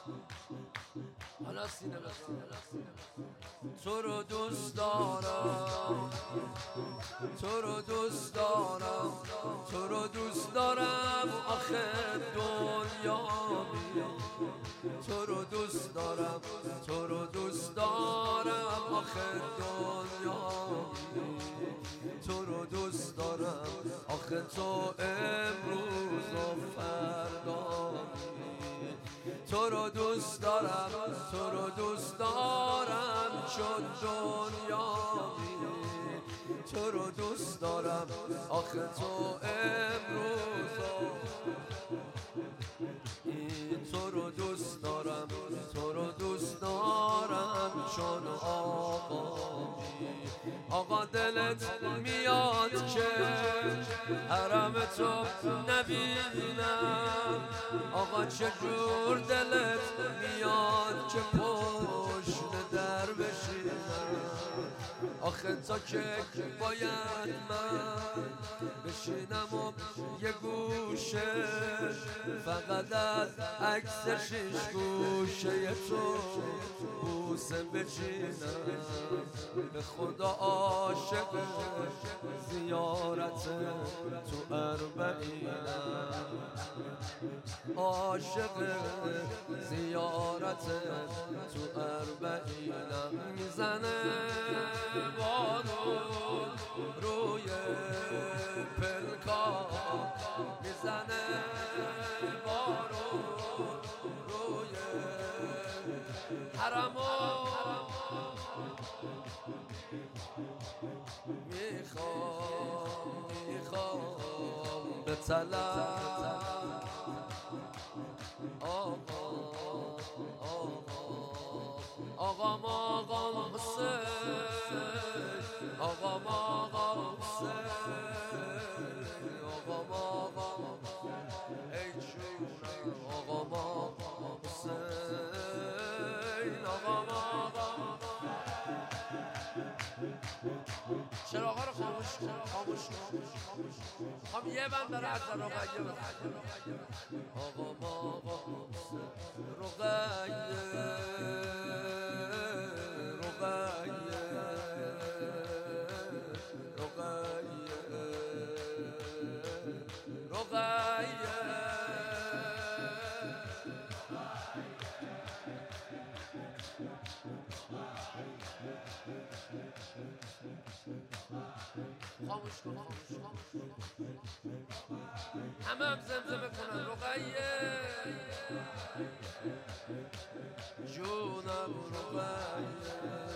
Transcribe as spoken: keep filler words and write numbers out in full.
حالا سینه بزن. تو رو دوست دارم، تو رو دوست دارم، تو رو دوست دارم آخه دنیا می. تو رو دوست دارم، تو رو دوست دارم آخه دنیا می. تو رو دوست دارم آخه تو امروز و فردا می. تو رو دوست دارم، تو رو دوست دارم چون دنیا می. تو رو دوست دارم آخه تو امروز تو رو دوست دارم، تو رو دوست دارم چون آقا می. آقا دلت میاد که حرم تو نبینم، آقا چجور دلت میاد که پشت در بشینم. آخه تا که باید من بشینم و یه گوشه فقط از عکس شیش گوشه تو بوسه بچینم. به خدا عاشق زیارت تو اربعینم، عاشق زیارت تو اربعینم. میزنه بارون روی پلکا، میزنه بارون روی حرمو. میخوام میخوام به طلب آقا آقا آقا حسین، آقا آقا حسین، آقا آقا ای جونم، آقا آقا حسین، آقا آقا. چراغا رو خاموش کن، خاموش کن. خب یه بند داره از رقیه بزن. آقا آقا رقیه رقیه رقیه رقیه. خاموش کن، خاموش کن. همه هم زمزمه کنن رقیه جونم رقیه.